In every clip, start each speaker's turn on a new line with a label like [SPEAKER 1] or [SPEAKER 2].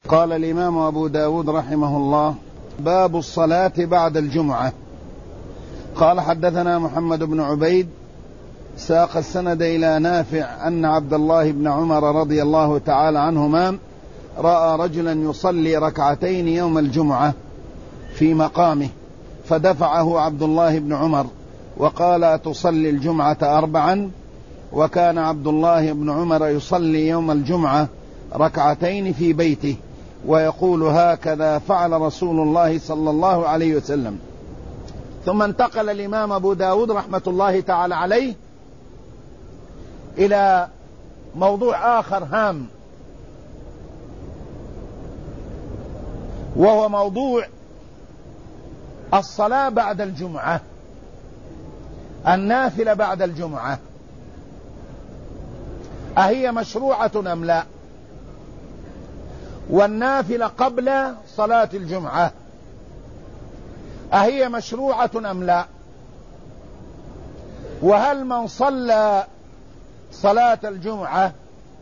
[SPEAKER 1] قال الإمام أبو داود رحمه الله: باب الصلاة بعد الجمعة. قال: حدثنا محمد بن عبيد ساق السند إلى نافع أن عبد الله بن عمر رضي الله تعالى عنهما رأى رجلا يصلي ركعتين يوم الجمعة في مقامه، فدفعه عبد الله بن عمر وقال: تصلي الجمعة 4؟ وكان عبد الله بن عمر يصلي يوم الجمعة ركعتين في بيته ويقول: هكذا فعل رسول الله صلى الله عليه وسلم. ثم انتقل الإمام أبو داود رحمة الله تعالى عليه إلى موضوع آخر هام، وهو موضوع الصلاة بعد الجمعة، النافلة بعد الجمعة، أهي مشروعة أم لا؟ والنافلة قبل صلاة الجمعة أهي مشروعة أم لا؟ وهل من صلى صلاة الجمعة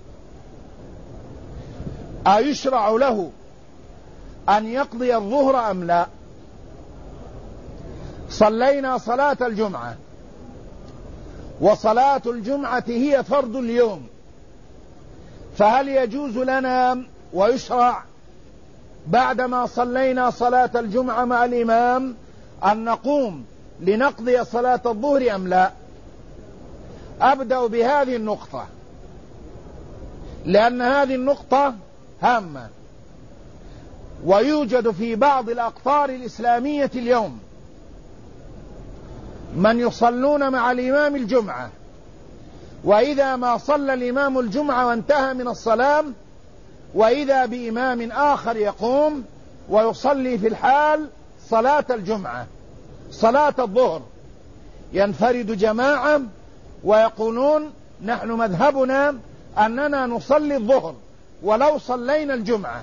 [SPEAKER 1] أيشرع له أن يقضي الظهر أم لا؟ صلينا صلاة الجمعة، وصلاة الجمعة هي فرض اليوم، فهل يجوز لنا ويشرع بعدما صلينا صلاة الجمعة مع الإمام أن نقوم لنقضي صلاة الظهر أم لا؟ أبدأ بهذه النقطة لأن هذه النقطة هامة، ويوجد في بعض الأقطار الإسلامية اليوم من يصلون مع الإمام الجمعة، وإذا ما صلى الإمام الجمعة وانتهى من الصلاة وإذا بإمام آخر يقوم ويصلي في الحال صلاة الجمعة، صلاة الظهر، ينفرد جماعة ويقولون: نحن مذهبنا أننا نصلي الظهر ولو صلينا الجمعة.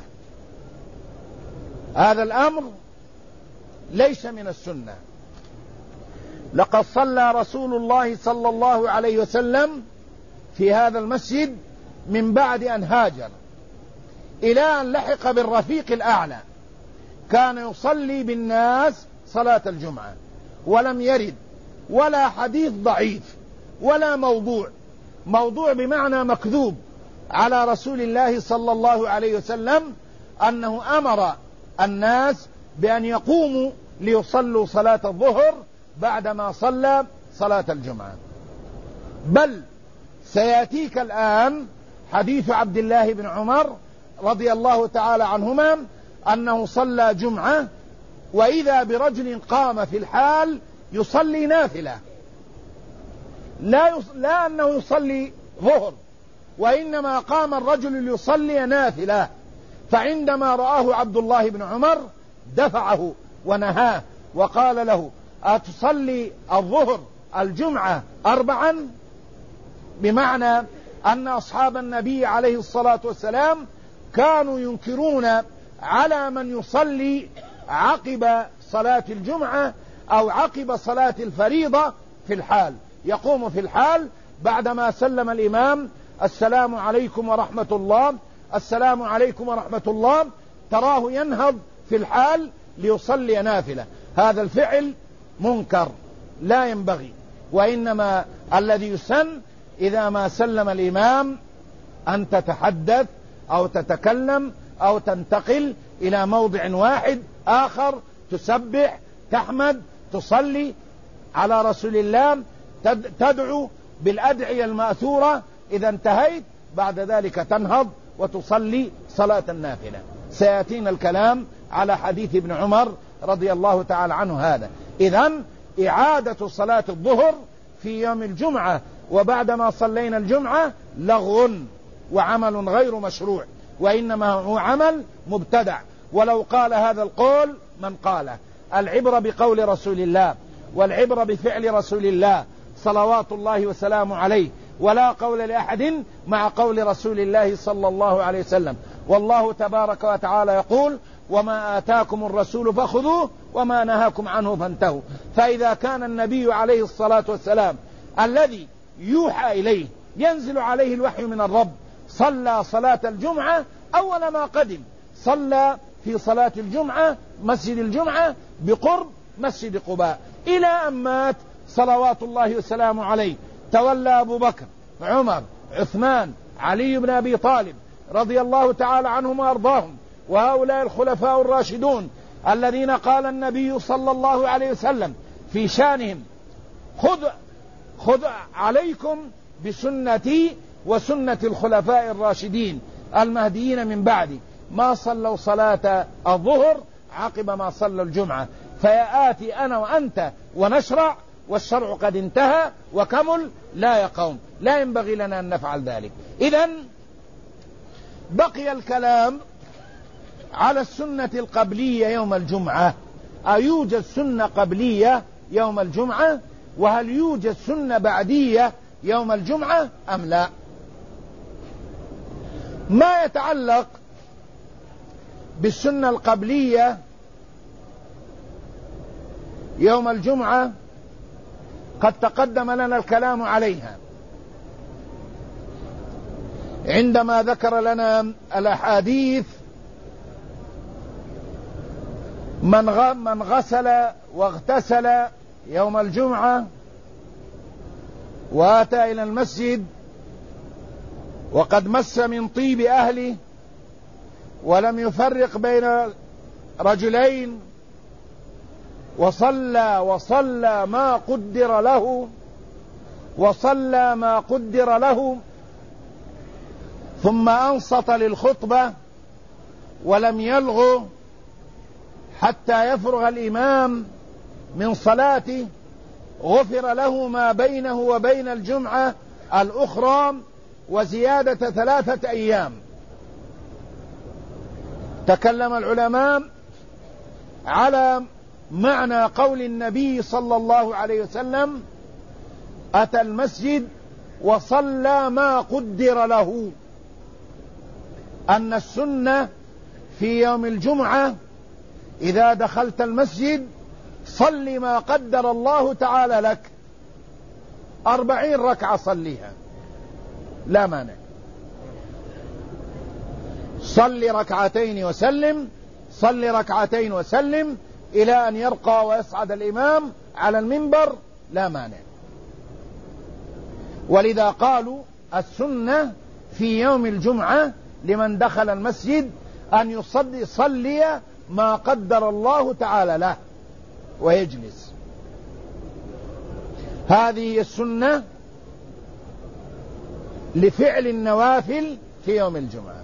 [SPEAKER 1] هذا الأمر ليس من السنة. لقد صلى رسول الله صلى الله عليه وسلم في هذا المسجد من بعد أن هاجر إلى أن لحق بالرفيق الأعلى، كان يصلي بالناس صلاة الجمعة، ولم يرد ولا حديث ضعيف ولا موضوع بمعنى مكذوب على رسول الله صلى الله عليه وسلم أنه أمر الناس بأن يقوموا ليصلوا صلاة الظهر بعدما صلى صلاة الجمعة. بل سيأتيك الآن حديث عبد الله بن عمر رضي الله تعالى عنهما أنه صلى جمعة وإذا برجل قام في الحال يصلي نافلة، لا أنه يصلي ظهر، وإنما قام الرجل ليصلي نافلة، فعندما رآه عبد الله بن عمر دفعه ونهاه وقال له: أتصلي الظهر الجمعة 4؟ بمعنى أن أصحاب النبي عليه الصلاة والسلام كانوا ينكرون على من يصلي عقب صلاة الجمعة أو عقب صلاة الفريضة في الحال، يقوم في الحال بعدما سلم الإمام: السلام عليكم ورحمة الله، السلام عليكم ورحمة الله، تراه ينهض في الحال ليصلي نافلة. هذا الفعل منكر لا ينبغي، وإنما الذي يسن إذا ما سلم الإمام أن تتحدث أو تتكلم أو تنتقل إلى موضع واحد آخر، تسبح، تحمد، تصلي على رسول الله، تدعو بالأدعية المأثورة. إذا انتهيت بعد ذلك تنهض وتصلي صلاة النافلة. سيأتينا الكلام على حديث ابن عمر رضي الله تعالى عنه هذا. إذن إعادة صلاة الظهر في يوم الجمعة وبعدما صلينا الجمعة لغو وعمل غير مشروع، وإنما هو عمل مبتدع، ولو قال هذا القول من قاله. العبرة بقول رسول الله والعبرة بفعل رسول الله صلوات الله وسلامه عليه، ولا قول لأحد مع قول رسول الله صلى الله عليه وسلم. والله تبارك وتعالى يقول: وما آتاكم الرسول فخذوه وما نهاكم عنه فانتهوا. فإذا كان النبي عليه الصلاة والسلام الذي يوحى إليه ينزل عليه الوحي من الرب صلى صلاة الجمعة أول ما قدم، صلى في صلاة الجمعة مسجد الجمعة بقرب مسجد قباء إلى أن مات صلوات الله وسلامه عليه. تولى أبو بكر، عمر، عثمان، علي بن أبي طالب رضي الله تعالى عنهم وأرضاهم، وهؤلاء الخلفاء الراشدون الذين قال النبي صلى الله عليه وسلم في شانهم: خذ عليكم بسنتي وسنة الخلفاء الراشدين المهديين من بعدي. ما صلوا صلاة الظهر عقب ما صلوا الجمعة، فيأتي أنا وأنت ونشرع والشرع قد انتهى وكمل. لا يا قوم، لا ينبغي لنا أن نفعل ذلك. إذن بقي الكلام على السنة القبلية يوم الجمعة. أيوجد سنة قبلية يوم الجمعة؟ وهل يوجد سنة بعدية يوم الجمعة أم لا؟ ما يتعلق بالسنة القبلية يوم الجمعة قد تقدم لنا الكلام عليها عندما ذكر لنا الأحاديث: من غسل واغتسل يوم الجمعة وآتى إلى المسجد وقد مس من طيب أهله ولم يفرق بين رجلين وصلى ما قدر له ثم أنصت للخطبة ولم يلغ حتى يفرغ الإمام من صلاته، غفر له ما بينه وبين الجمعة الأخرى وزيادة 3 أيام. تكلم العلماء على معنى قول النبي صلى الله عليه وسلم: أتى المسجد وصلى ما قدر له. أن السنة في يوم الجمعة إذا دخلت المسجد صل ما قدر الله تعالى لك، 40 ركعة صليها لا مانع. صل ركعتين وسلم إلى أن يرقى ويصعد الإمام على المنبر لا مانع. ولذا قالوا السنة في يوم الجمعة لمن دخل المسجد أن يصلي ما قدر الله تعالى له ويجلس. هذه السنة لفعل النوافل في يوم الجمعة.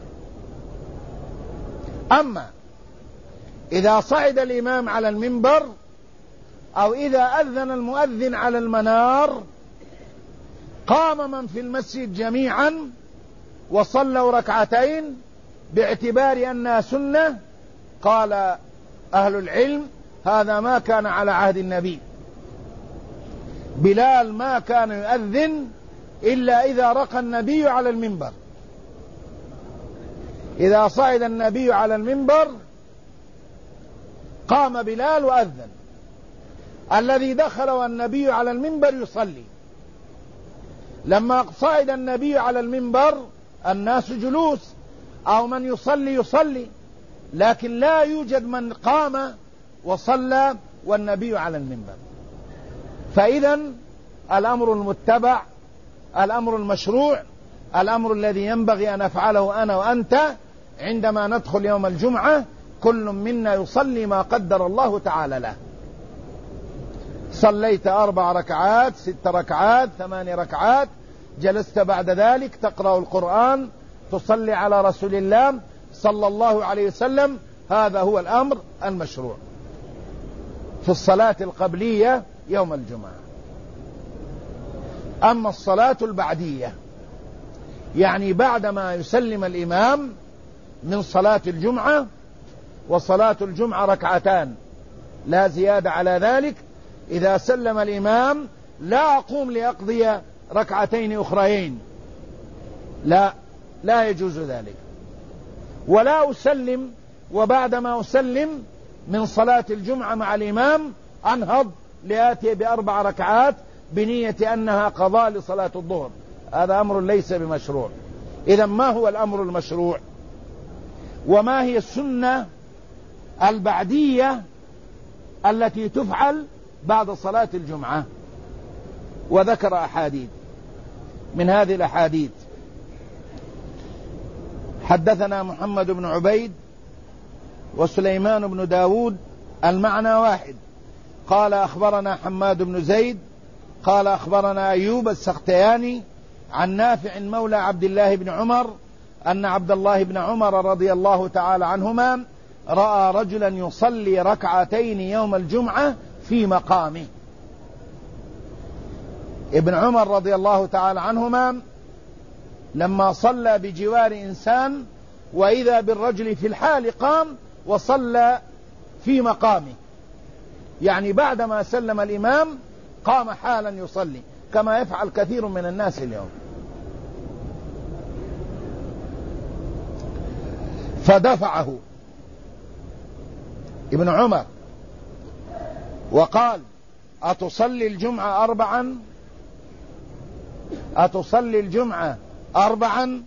[SPEAKER 1] أما إذا صعد الإمام على المنبر أو إذا أذن المؤذن على المنار قام من في المسجد جميعا وصلوا ركعتين باعتبار أنها سنة، قال أهل العلم هذا ما كان على عهد النبي. بلال ما كان يؤذن إلا إذا رقى النبي على المنبر. إذا صعد النبي على المنبر قام بلال وأذن. الذي دخل والنبي على المنبر يصلي. لما صعد النبي على المنبر الناس جلوس أو من يصلي، لكن لا يوجد من قام وصلى والنبي على المنبر. فإذا الأمر المتبع، الأمر المشروع، الأمر الذي ينبغي أن نفعله أنا وأنت عندما ندخل يوم الجمعة: كل منا يصلي ما قدر الله تعالى له. صليت 4 ركعات 6 ركعات 8 ركعات، جلست بعد ذلك تقرأ القرآن، تصلي على رسول الله صلى الله عليه وسلم. هذا هو الأمر المشروع في الصلاة القبلية يوم الجمعة. أما الصلاة البعدية يعني بعدما يسلم الإمام من صلاة الجمعة، وصلاة الجمعة 2 ركعات لا زيادة على ذلك، إذا سلم الإمام لا أقوم لأقضي 2 ركعتين أخريين، لا يجوز ذلك. ولا أسلم وبعدما أسلم من صلاة الجمعة مع الإمام أنهض لآتي ب4 ركعات بنية أنها قضاء لصلاة الظهر. هذا أمر ليس بمشروع. إذا ما هو الأمر المشروع؟ وما هي السنة البعدية التي تفعل بعد صلاة الجمعة، وذكر أحاديث. من هذه الأحاديث: حدثنا محمد بن عبيد وسليمان بن داود المعنى واحد، قال أخبرنا حماد بن زيد قال أخبرنا أيوب السختياني عن نافع مولى عبد الله بن عمر أن عبد الله بن عمر رضي الله تعالى عنهما رأى رجلا يصلي ركعتين يوم الجمعة في مقامه. ابن عمر رضي الله تعالى عنهما لما صلى بجوار إنسان وإذا بالرجل في الحال قام وصلى في مقامه، يعني بعدما سلم الإمام قام حالا يصلي كما يفعل كثير من الناس اليوم. فدفعه ابن عمر وقال: أتصلي الجمعة أربعا؟ أتصلي الجمعة أربعا؟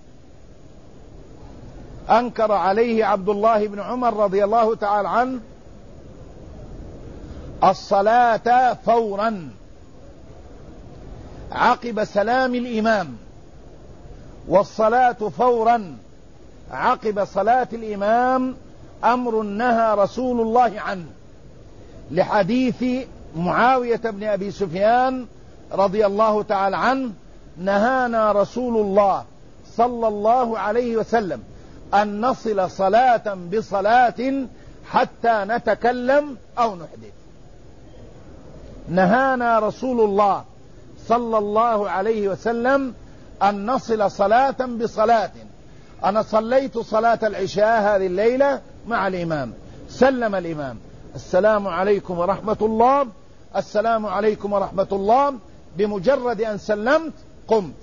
[SPEAKER 1] أنكر عليه عبد الله بن عمر رضي الله تعالى عنه الصلاة فورا عقب سلام الإمام، والصلاة فورا عقب صلاة الإمام أمر نهى رسول الله عنه، لحديث معاوية بن أبي سفيان رضي الله تعالى عنه: نهانا رسول الله صلى الله عليه وسلم أن نصل صلاة بصلاة حتى نتكلم أو نحدث. نهانا رسول الله صلى الله عليه وسلم أن نصل صلاة بصلاة. أنا صليت صلاة العشاء هذه الليلة مع الإمام، سلم الإمام: السلام عليكم ورحمة الله، السلام عليكم ورحمة الله. بمجرد أن سلمت قمت.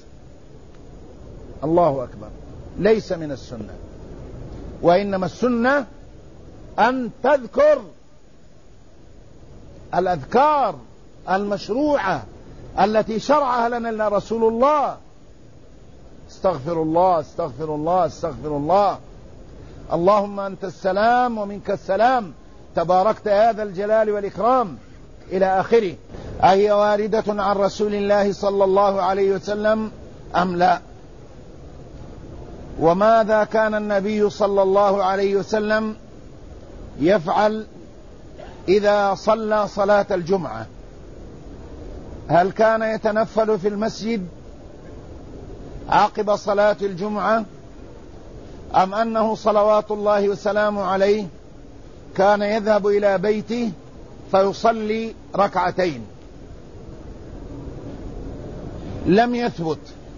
[SPEAKER 1] الله أكبر. ليس من السنة، وإنما السنة أن تذكر الأذكار المشروعة التي شرعها لنا رسول الله: استغفر الله استغفر الله استغفر الله، اللهم أنت السلام ومنك السلام، تباركت يا ذا الجلال والإكرام، إلى آخره. أهي واردة عن رسول الله صلى الله عليه وسلم أم لا؟ وماذا كان النبي صلى الله عليه وسلم يفعل إذا صلى صلاة الجمعة؟ هل كان يتنفل في المسجد عقب صلاة الجمعة، أم أنه صلوات الله وسلامه عليه كان يذهب إلى بيته فيصلي ركعتين؟ لم يثبت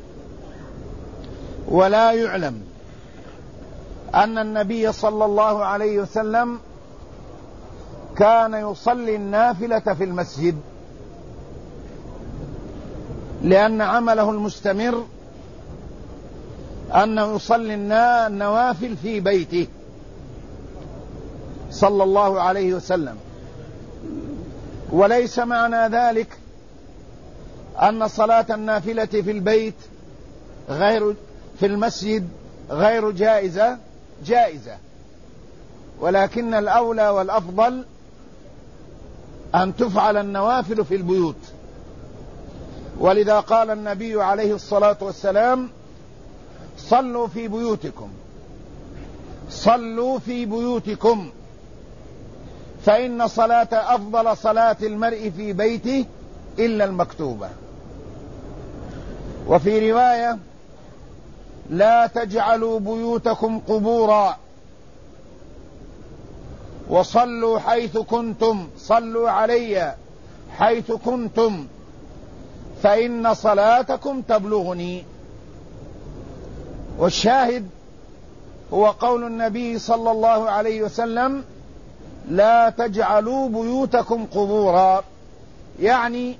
[SPEAKER 1] ولا يعلم أن النبي صلى الله عليه وسلم كان يصلي النافلة في المسجد، لأن عمله المستمر أنه يصلي النوافل في بيته صلى الله عليه وسلم. وليس معنى ذلك أن صلاة النافلة في البيت في المسجد غير جائزة، جائزة، ولكن الأولى والأفضل أن تفعل النوافل في البيوت. ولذا قال النبي عليه الصلاة والسلام: صلوا في بيوتكم، صلوا في بيوتكم، فإن أفضل صلاة المرء في بيته إلا المكتوبة. وفي رواية: لا تجعلوا بيوتكم قبورا، وصلوا حيث كنتم، صلوا علي حيث كنتم، فإن صلاتكم تبلغني. والشاهد هو قول النبي صلى الله عليه وسلم: لا تجعلوا بيوتكم قبورا، يعني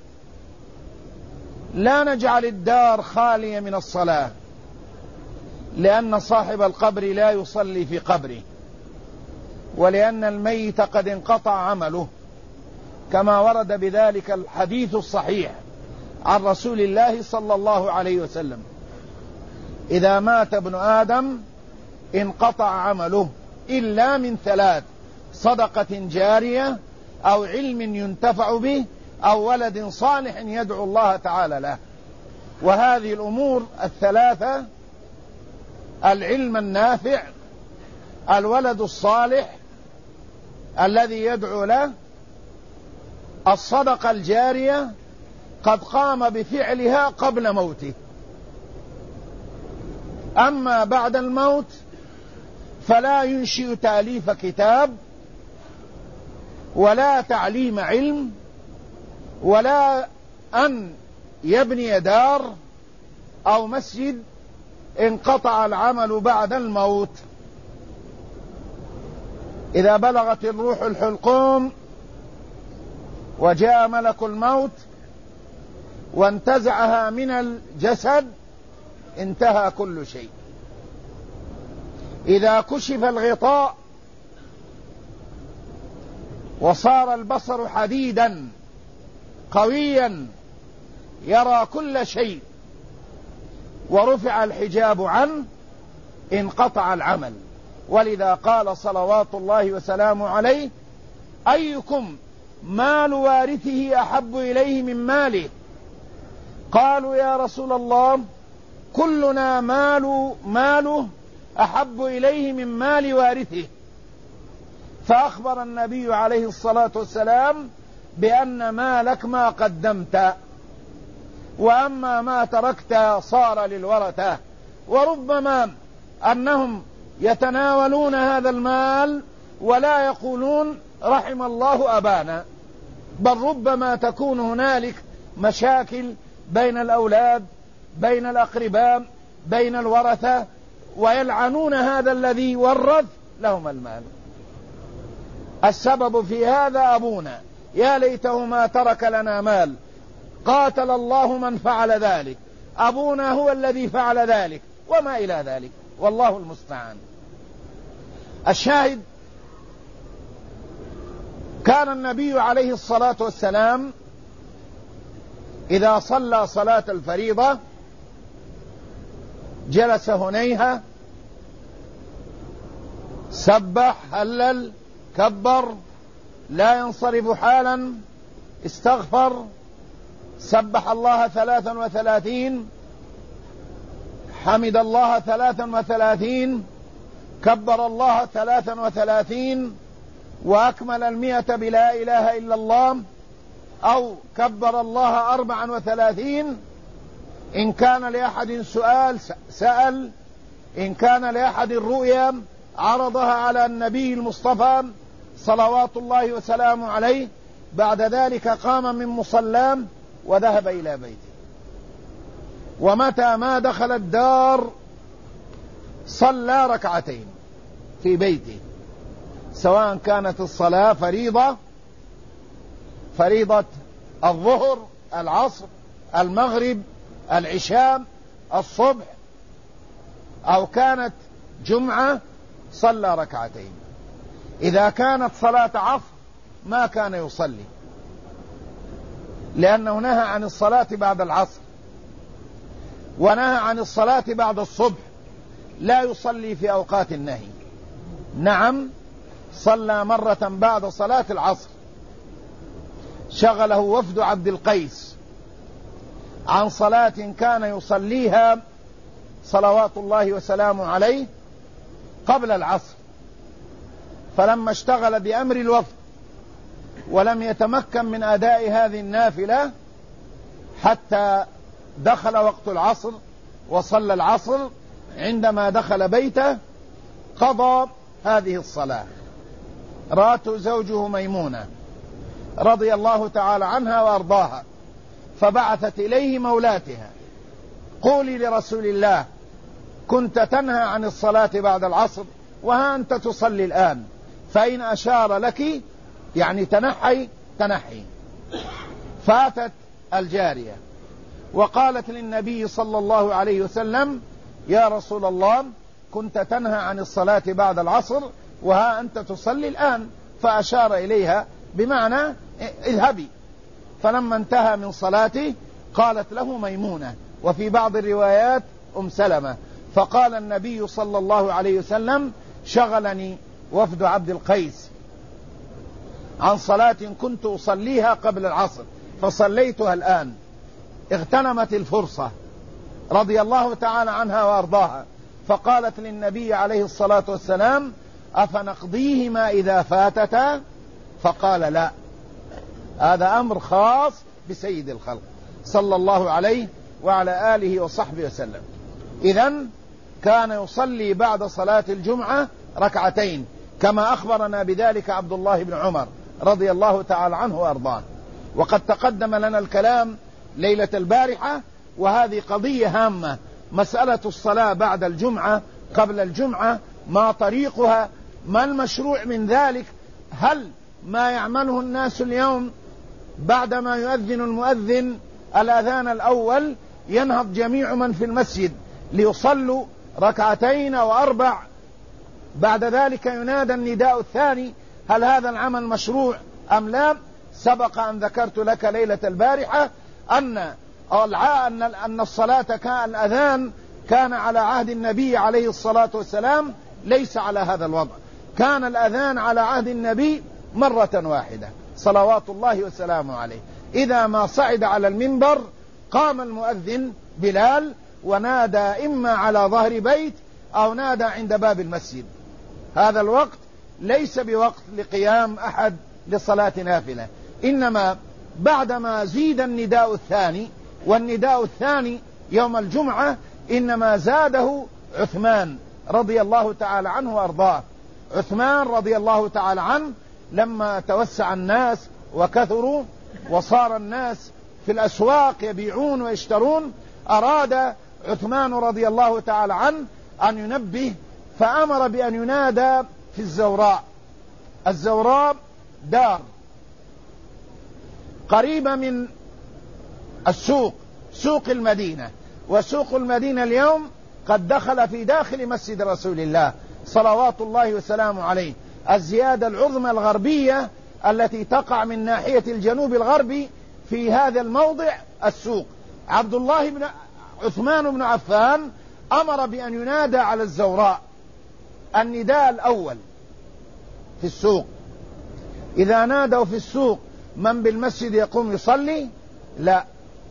[SPEAKER 1] لا نجعل الدار خالية من الصلاة، لأن صاحب القبر لا يصلي في قبره، ولأن الميت قد انقطع عمله، كما ورد بذلك الحديث الصحيح عن رسول الله صلى الله عليه وسلم: إذا مات ابن آدم انقطع عمله إلا من ثلاث: صدقة جارية، أو علم ينتفع به، أو ولد صالح يدعو الله تعالى له. وهذه الأمور الثلاثة: العلم النافع، الولد الصالح الذي يدعو له، الصدقة الجارية قد قام بفعلها قبل موته. أما بعد الموت فلا ينشئ تأليف كتاب، ولا تعليم علم، ولا أن يبني دار أو مسجد. انقطع العمل بعد الموت. إذا بلغت الروح الحلقوم وجاء ملك الموت وانتزعها من الجسد انتهى كل شيء. إذا كشف الغطاء وصار البصر حديدا قويا يرى كل شيء ورفع الحجاب عنه انقطع العمل. ولذا قال صلوات الله وسلامه عليه: أيكم مال وارثه أحب إليه من ماله؟ قالوا: يا رسول الله كلنا ماله أحب إليه من مال وارثه. فأخبر النبي عليه الصلاة والسلام بأن مالك ما قدمت، وأما ما تركت صار للورثة. وربما أنهم يتناولون هذا المال ولا يقولون رحم الله أبانا، بل ربما تكون هنالك مشاكل بين الأولاد، بين الأقرباء، بين الورثة، ويلعنون هذا الذي ورث لهم المال. السبب في هذا أبونا، يا ليته ما ترك لنا مال، قاتل الله من فعل ذلك، أبونا هو الذي فعل ذلك، وما إلى ذلك، والله المستعان. الشاهد: كان النبي عليه الصلاة والسلام إذا صلى صلاة الفريضة جلس هنيهة، سبح، هلل، كبر، لا ينصرف حالا، استغفر، سبح الله 33، حمد الله 33، كبر الله 33، وأكمل 100 بلا إله إلا الله، أو كبر الله 34. إن كان لأحد سؤال سأل، إن كان لأحد الرؤيا عرضها على النبي المصطفى صلوات الله وسلامه عليه. بعد ذلك قام من مصلاه وذهب إلى بيته. ومتى ما دخل الدار صلى ركعتين في بيته، سواء كانت الصلاة فريضة الظهر، العصر، المغرب، العشاء، الصبح، أو كانت جمعة صلى ركعتين. إذا كانت صلاة عصر ما كان يصلي، لأنه نهى عن الصلاة بعد العصر، ونهى عن الصلاة بعد الصبح، لا يصلي في أوقات النهي. نعم، صلى مرة بعد صلاة العصر، شغله وفد عبد القيس عن صلاة كان يصليها صلوات الله وسلامه عليه قبل العصر، فلما اشتغل بأمر الوفد ولم يتمكن من أداء هذه النافلة حتى دخل وقت العصر وصلى العصر، عندما دخل بيته قضى هذه الصلاة. رأته زوجه ميمونة رضي الله تعالى عنها وأرضاها، فبعثت إليه مولاتها: قولي لرسول الله كنت تنهى عن الصلاة بعد العصر وها أنت تصلي الآن، فإن أشار لك يعني تنحي. فاتت الجارية وقالت للنبي صلى الله عليه وسلم: يا رسول الله كنت تنهى عن الصلاة بعد العصر وها أنت تصلي الآن. فأشار إليها بمعنى اذهبي. فلما انتهى من صلاته قالت له ميمونة، وفي بعض الروايات سلمة. فقال النبي صلى الله عليه وسلم: شغلني وفد عبد القيس عن صلاة كنت أصليها قبل العصر فصليتها الآن. اغتنمت الفرصة رضي الله تعالى عنها وأرضاها، فقالت للنبي عليه الصلاة والسلام: أفنقضيهما إذا فاتتا؟ فقال: لا، هذا أمر خاص بسيد الخلق صلى الله عليه وعلى آله وصحبه وسلم. إذن كان يصلي بعد صلاة الجمعة ركعتين، كما أخبرنا بذلك عبد الله بن عمر رضي الله تعالى عنه وأرضاه. وقد تقدم لنا الكلام ليلة البارحة، وهذه قضية هامة، مسألة الصلاة بعد الجمعة قبل الجمعة، ما طريقها، ما المشروع من ذلك؟ هل ما يعمله الناس اليوم بعدما يؤذن المؤذن الأذان الأول ينهض جميع من في المسجد ليصلوا ركعتين وأربع، بعد ذلك ينادى النداء الثاني، هل هذا العمل مشروع أم لا؟ سبق أن ذكرت لك ليلة البارحة أن الصلاة كان الأذان كان على عهد النبي عليه الصلاة والسلام ليس على هذا الوضع، كان الأذان على عهد النبي مرة واحدة صلوات الله وسلامه عليه. إذا ما صعد على المنبر قام المؤذن بلال ونادى إما على ظهر بيت أو نادى عند باب المسجد. هذا الوقت ليس بوقت لقيام أحد لصلاة نافلة، إنما بعدما زيد النداء الثاني، والنداء الثاني يوم الجمعة إنما زاده عثمان رضي الله تعالى عنه وأرضاه. عثمان رضي الله تعالى عنه لما توسع الناس وكثروا وصار الناس في الأسواق يبيعون ويشترون، أراد عثمان رضي الله تعالى عنه أن ينبه، فأمر بأن ينادى في الزوراء. الزوراء دار قريبة من السوق، سوق المدينة، وسوق المدينة اليوم قد دخل في داخل مسجد رسول الله صلوات الله وسلامه عليه. الزيادة العظمى الغربية التي تقع من ناحية الجنوب الغربي في هذا الموضع السوق. عثمان بن عفان أمر بأن ينادى على الزوراء النداء الأول في السوق. إذا نادوا في السوق من بالمسجد يقوم يصلي؟ لا،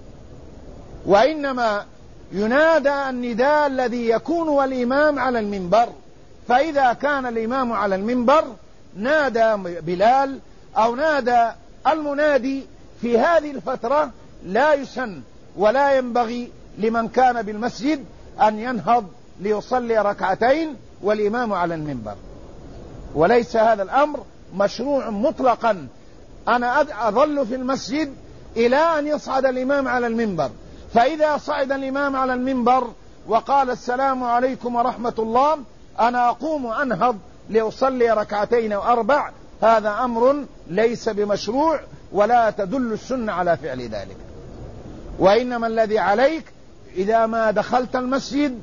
[SPEAKER 1] وإنما ينادى النداء الذي يكون والإمام على المنبر. فإذا كان الإمام على المنبر نادى بلال أو نادى المنادي، في هذه الفترة لا يسن ولا ينبغي لمن كان بالمسجد أن ينهض ليصلي ركعتين والإمام على المنبر. وليس هذا الأمر مشروع مطلقا، أنا أظل في المسجد إلى أن يصعد الإمام على المنبر، فإذا صعد الإمام على المنبر وقال السلام عليكم ورحمة الله أنا أقوم أنهض لأصلي ركعتين وأربع، هذا أمر ليس بمشروع ولا تدل السنة على فعل ذلك. وإنما الذي عليك إذا ما دخلت المسجد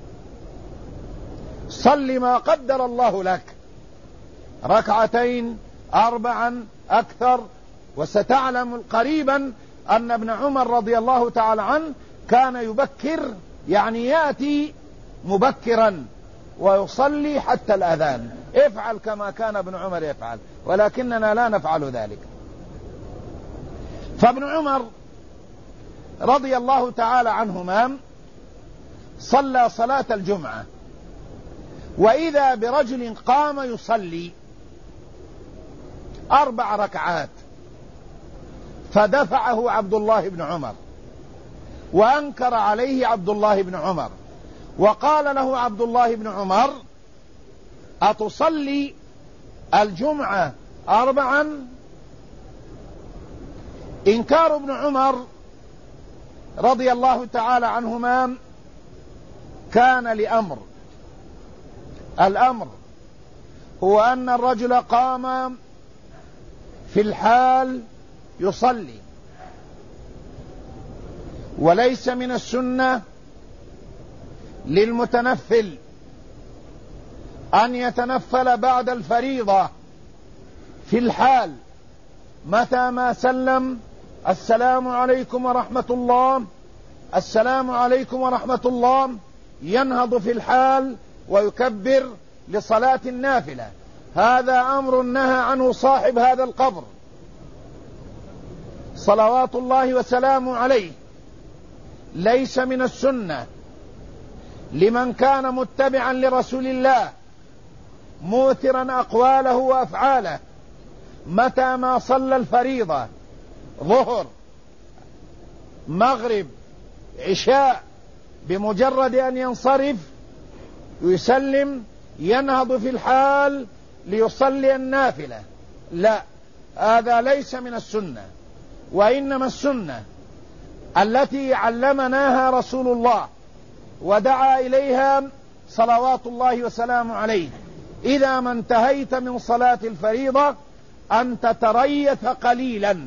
[SPEAKER 1] صل ما قدر الله لك، ركعتين أربعا أكثر. وستعلم قريبا أن ابن عمر رضي الله تعالى عنه كان يبكر، يعني يأتي مبكرا ويصلي حتى الأذان. افعل كما كان ابن عمر يفعل، ولكننا لا نفعل ذلك. فابن عمر رضي الله تعالى عنهما صلى صلاة الجمعة، وإذا برجل قام يصلي 4 ركعات، فدفعه عبد الله بن عمر وأنكر عليه عبد الله بن عمر، وقال له عبد الله بن عمر أتصلي الجمعة 4؟ إنكار ابن عمر رضي الله تعالى عنهما كان لأمر. الأمر هو أن الرجل قام في الحال يصلي، وليس من السنة للمتنفل أن يتنفل بعد الفريضة في الحال. متى ما سلم السلام عليكم ورحمة الله، السلام عليكم ورحمة الله، ينهض في الحال ويكبر لصلاة النافلة. هذا أمر نهى عنه صاحب هذا القبر صلوات الله وسلامه عليه، ليس من السنة لمن كان متبعا لرسول الله موثرا أقواله وأفعاله متى ما صلى الفريضة ظهر مغرب عشاء بمجرد أن ينصرف يسلم ينهض في الحال ليصلي النافلة. لا، هذا ليس من السنة، وإنما السنة التي علمناها رسول الله ودعا إليها صلوات الله وسلامه عليه: إذا ما انتهيت من صلاة الفريضة أن تتريث قليلا،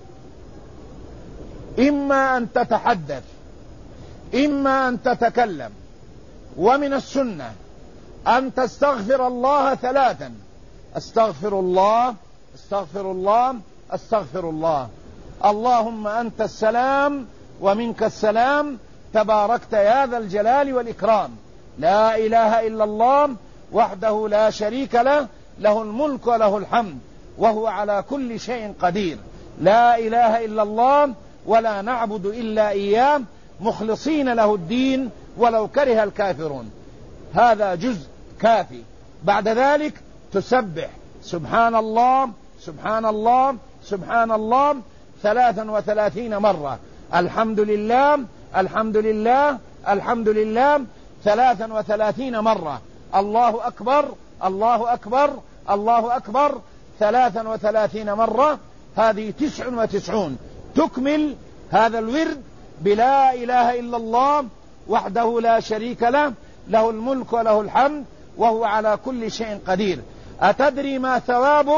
[SPEAKER 1] إما أن تتحدث إما أن تتكلم. ومن السنة أن تستغفر الله 3: استغفر الله استغفر الله استغفر الله، اللهم أنت السلام ومنك السلام تباركت يا ذا الجلال والإكرام، لا إله إلا الله وحده لا شريك له، له الملك وله الحمد وهو على كل شيء قدير، لا إله إلا الله ولا نعبد إلا إياه مخلصين له الدين ولو كره الكافرون. هذا جزء كافي. بعد ذلك تسبح سبحان الله سبحان الله سبحان الله 33 مرة، الحمد لله الحمد لله الحمد لله 33 مرة، الله أكبر الله أكبر الله أكبر 33 مرة. هذه 99 تكمل هذا الورد بلا إله إلا الله وحده لا شريك له، له الملك وله الحمد وهو على كل شيء قدير. أتدري ما ثوابك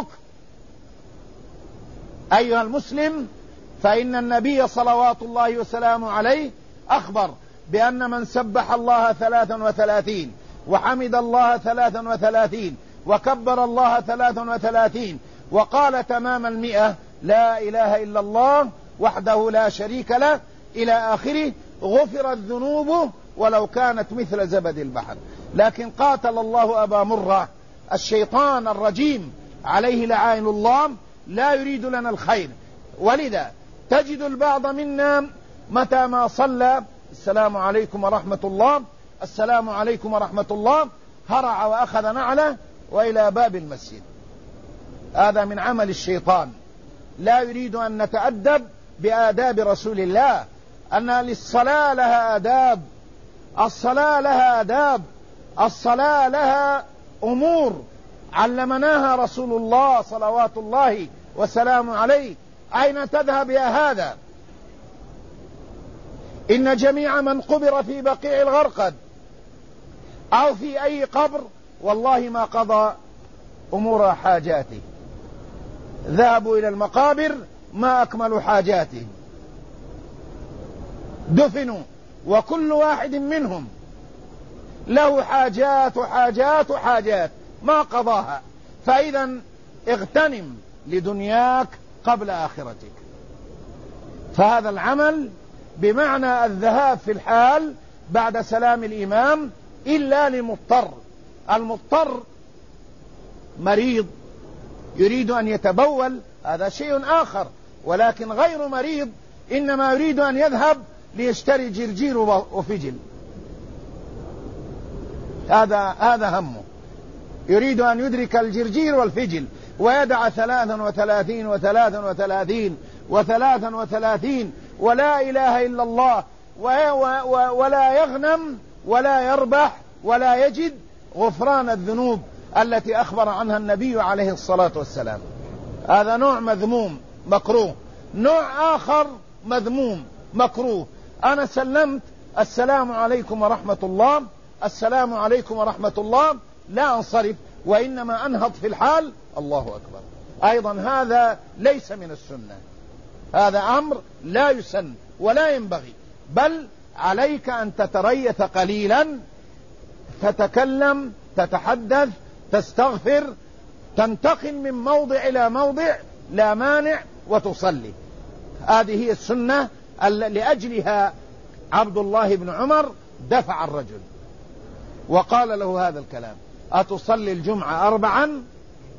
[SPEAKER 1] أيها المسلم؟ فإن النبي صلوات الله وسلامه عليه أخبر بأن من سبح الله 33 وحمد الله 33 وكبر الله 33 وقال تمام 100 لا إله إلا الله وحده لا شريك له إلى آخره غفرت ذنوبه ولو كانت مثل زبد البحر. لكن قاتل الله أبا مرة الشيطان الرجيم عليه لعائن الله لا يريد لنا الخير، ولذا تجد البعض منا متى ما صلى السلام عليكم ورحمة الله السلام عليكم ورحمة الله هرع وأخذ نعله وإلى باب المسجد. هذا من عمل الشيطان، لا يريد أن نتأدب بآداب رسول الله، أن للصلاة لها آداب، الصلاة لها آداب، الصلاة لها أمور علمناها رسول الله صلوات الله وسلامه عليه. أين تذهب يا هذا؟ إن جميع من قبر في بقيع الغرقد أو في أي قبر والله ما قضى أمور حاجاته، ذهبوا إلى المقابر ما أكملوا حاجاته، دفنوا وكل واحد منهم له حاجات وحاجات وحاجات ما قضاها. فإذا اغتنم لدنياك قبل آخرتك. فهذا العمل بمعنى الذهاب في الحال بعد سلام الإمام إلا لمضطر. المضطر مريض يريد أن يتبول هذا شيء آخر، ولكن غير مريض إنما يريد أن يذهب ليشتري جرجير وفجل، هذا همه، يريد أن يدرك الجرجير والفجل ويدع 33 و33 و33 ولا إله إلا الله ولا يغنم ولا يربح ولا يجد غفران الذنوب التي أخبر عنها النبي عليه الصلاة والسلام. هذا نوع مذموم مكروه. نوع آخر مذموم مكروه: أنا سلمت السلام عليكم ورحمة الله السلام عليكم ورحمة الله لا أنصرف وإنما أنهض في الحال الله أكبر، أيضا هذا ليس من السنة، هذا أمر لا يسن ولا ينبغي، بل عليك أن تتريث قليلا، تتكلم تتحدث تستغفر تنتقل من موضع إلى موضع لا مانع وتصلي. هذه هي السنة لأجلها عبد الله بن عمر دفع الرجل وقال له هذا الكلام: أتصلي الجمعة 4؟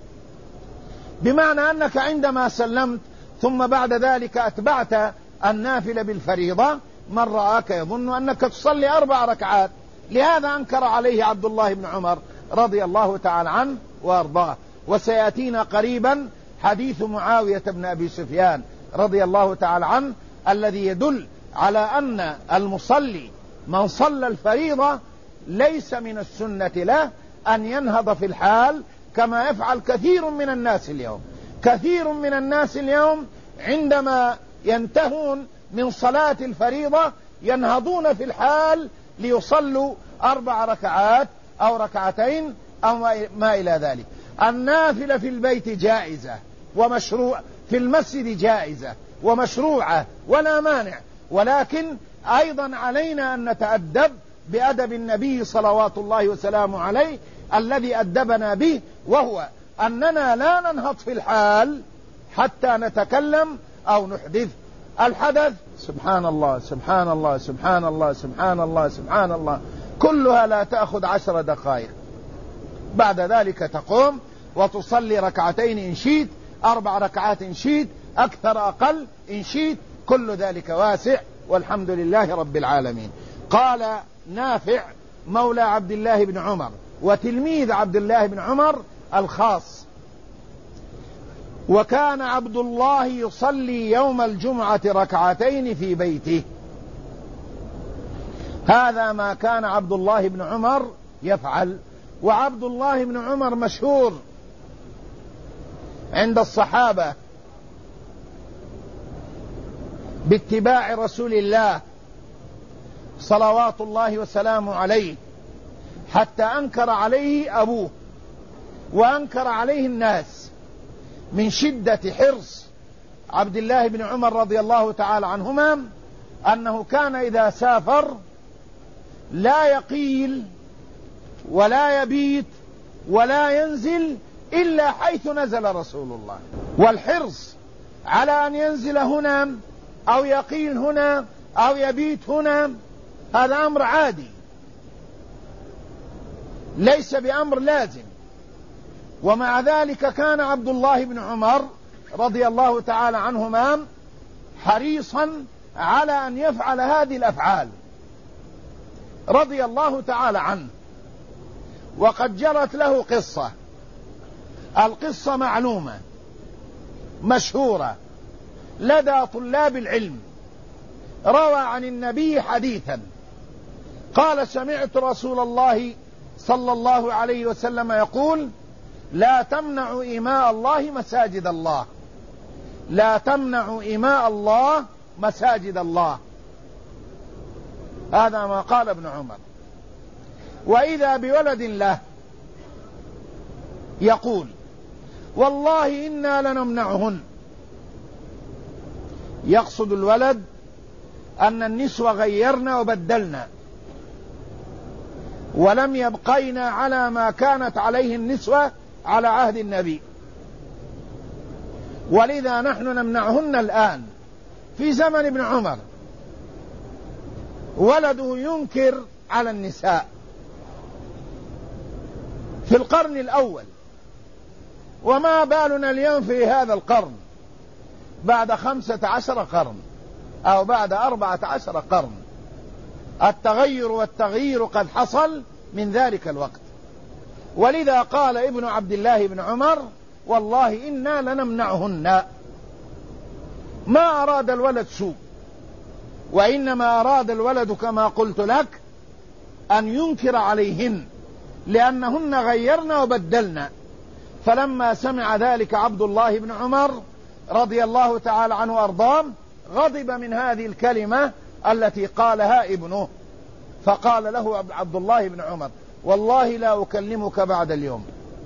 [SPEAKER 1] بمعنى أنك عندما سلمت ثم بعد ذلك أتبعت النافلة بالفريضة، من رآك يظن أنك تصلي 4 ركعات. لهذا أنكر عليه عبد الله بن عمر رضي الله تعالى عنه وأرضاه. وسيأتينا قريبا حديث معاوية بن أبي سفيان رضي الله تعالى عنه الذي يدل على أن المصلي من صلى الفريضة ليس من السنة له أن ينهض في الحال كما يفعل كثير من الناس اليوم. كثير من الناس اليوم عندما ينتهون من صلاة الفريضة ينهضون في الحال ليصلوا 4 ركعات أو 2 ركعتين أو ما إلى ذلك. النافلة في البيت جائزة ومشروع، في المسجد جائزة ومشروعة ولا مانع، ولكن أيضا علينا أن نتأدب بأدب النبي صلوات الله وسلامه عليه الذي أدبنا به، وهو أننا لا ننهض في الحال حتى نتكلم أو نحدث. الحدث سبحان الله سبحان الله سبحان الله سبحان الله سبحان الله كلها لا تأخذ 10 دقائق. بعد ذلك تقوم وتصلي 2 ركعتين إن شئت، 4 ركعات إن شئت، أكثر أقل إن شئت، كل ذلك واسع والحمد لله رب العالمين. قال نافع مولى عبد الله بن عمر وتلميذ عبد الله بن عمر الخاص: وكان عبد الله يصلي يوم الجمعة 2 ركعتين في بيته. هذا ما كان عبد الله بن عمر يفعل. وعبد الله بن عمر مشهور عند الصحابة باتباع رسول الله صلوات الله وسلامه عليه، حتى أنكر عليه أبوه وأنكر عليه الناس من شدة حرص عبد الله بن عمر رضي الله تعالى عنهما، أنه كان إذا سافر لا يقيل ولا يبيت ولا ينزل إلا حيث نزل رسول الله. والحرص على أن ينزل هنا أو يقيل هنا أو يبيت هنا هذا أمر عادي ليس بأمر لازم. ومع ذلك كان عبد الله بن عمر رضي الله تعالى عنهما حريصا على أن يفعل هذه الأفعال رضي الله تعالى عنه. وقد جرت له قصة، القصة معلومة مشهورة لدى طلاب العلم. روى عن النبي حديثا قال: سمعت رسول الله صلى الله عليه وسلم يقول: لا تمنعوا إماء الله مساجد الله، لا تمنعوا إماء الله مساجد الله. هذا ما قال ابن عمر. وإذا بولد له يقول: والله إنا لنمنعهن. يقصد الولد أن النسوة غيرنا وبدلنا ولم يبقينا على ما كانت عليه النسوة على عهد النبي، ولذا نحن نمنعهن الآن. في زمن ابن عمر ولده ينكر على النساء في القرن الأول، وما بالنا اليوم في هذا القرن بعد 15 قرن أو بعد 14 قرن. التغير والتغيير قد حصل من ذلك الوقت. ولذا قال ابن عبد الله بن عمر: والله إنا لنمنعهن. ما أراد الولد سوء، وإنما أراد الولد كما قلت لك أن ينكر عليهن لأنهن غيرنا وبدلنا. فلما سمع ذلك عبد الله بن عمر رضي الله تعالى عنه وأرضاه غضب من هذه الكلمة التي قالها ابنه، فقال له عبد الله بن عمر: والله لا أكلمك بعد اليوم،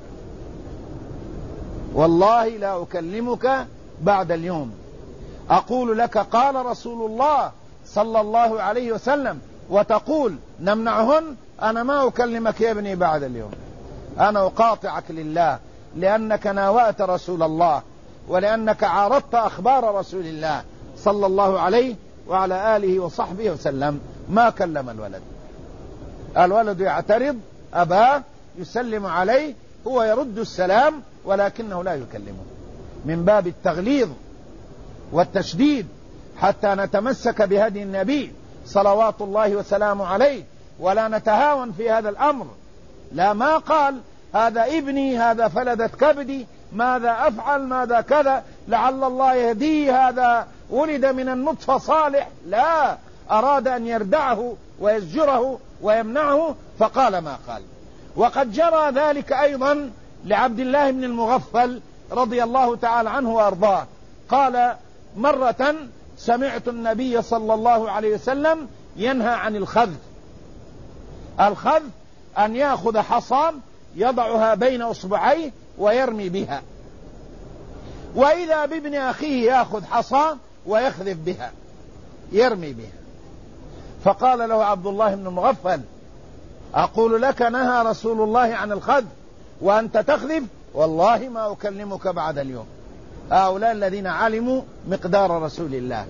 [SPEAKER 1] والله لا أكلمك بعد اليوم. أقول لك قال رسول الله صلى الله عليه وسلم وتقول نمنعهن؟ أنا ما أكلمك يا ابني بعد اليوم، أنا أقاطعك لله، لأنك ناوأت رسول الله ولأنك عارضت أخبار رسول الله صلى الله عليه وعلى آله وصحبه وسلم. ما كلم الولد. الولد يعترض أباه، يسلم عليه، هو يرد السلام ولكنه لا يكلمه. من باب التغليظ والتشديد حتى نتمسك بهدي النبي صلوات الله وسلامه عليه، ولا نتهاون في هذا الأمر. لا، ما قال هذا ابني، هذا فلدت كبدي، ماذا أفعل، ماذا كذا، لعل الله يهديه، هذا ولد من النطفة صالح. لا، أراد أن يردعه ويزجره ويمنعه فقال ما قال. وقد جرى ذلك أيضا لعبد الله بن المغفل رضي الله تعالى عنه وأرضاه. قال مرة سمعت النبي صلى الله عليه وسلم ينهى عن الخذف. الخذف أن يأخذ حصى يضعها بين أصبعيه ويرمي بها، وإذا بابن أخيه يأخذ حصى ويخذف بها يرمي بها. فقال له عبد الله بن المغفل أقول لك نهى رسول الله عن الخذف وأنت تخذف؟ والله ما أكلمك بعد اليوم. هؤلاء الذين علموا مقدار رسول الله،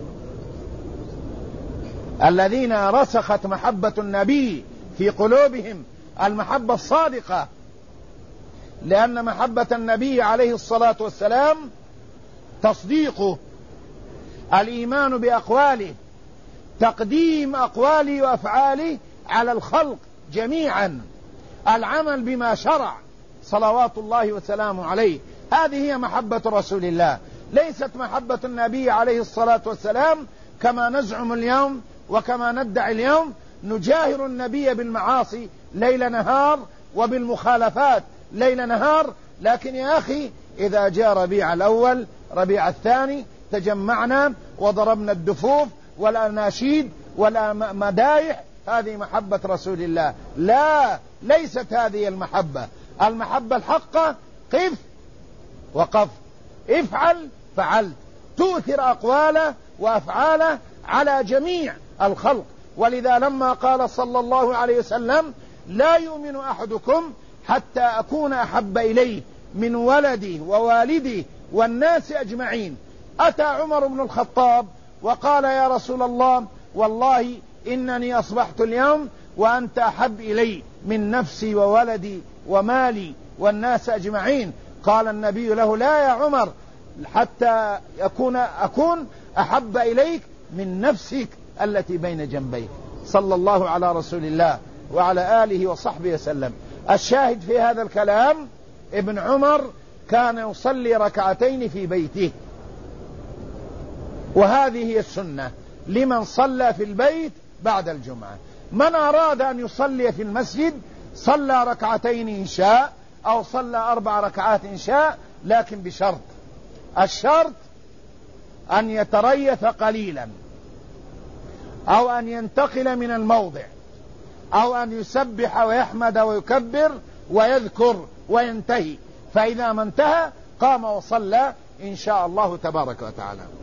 [SPEAKER 1] الذين رسخت محبة النبي في قلوبهم المحبة الصادقة، لأن محبة النبي عليه الصلاة والسلام تصديقه، الإيمان بأقواله، تقديم أقواله وأفعاله على الخلق جميعا، العمل بما شرع صلوات الله وسلامه عليه. هذه هي محبة رسول الله، ليست محبة النبي عليه الصلاة والسلام كما نزعم اليوم وكما ندعي اليوم. نجاهر النبي بالمعاصي ليل نهار وبالمخالفات ليل نهار، لكن يا أخي إذا جاء ربيع الأول ربيع الثاني تجمعنا وضربنا الدفوف والأناشيد والمدايح، هذه محبة رسول الله. لا، ليست هذه المحبة. المحبة الحقة قف وقف، افعل فعلت، تؤثر أقواله وأفعاله على جميع الخلق. ولذا لما قال صلى الله عليه وسلم لا يؤمن أحدكم حتى أكون أحب إليه من ولدي ووالدي والناس أجمعين، أتى عمر بن الخطاب وقال يا رسول الله والله إنني أصبحت اليوم وأنت أحب إلي من نفسي وولدي ومالي والناس أجمعين. قال النبي له لا يا عمر، حتى أكون أحب إليك من نفسك التي بين جنبيك. صلى الله على رسول الله وعلى آله وصحبه وسلم. الشاهد في هذا الكلام ابن عمر كان يصلي ركعتين في بيته، وهذه هي السنة لمن صلى في البيت بعد الجمعة. من أراد أن يصلي في المسجد صلى ركعتين إن شاء، أو صلى 4 ركعات إن شاء، لكن بشرط، الشرط أن يتريث قليلا، أو أن ينتقل من الموضع، أو أن يسبح ويحمد ويكبر ويذكر وينتهي، فإذا ما انتهى قام وصلى إن شاء الله تبارك وتعالى.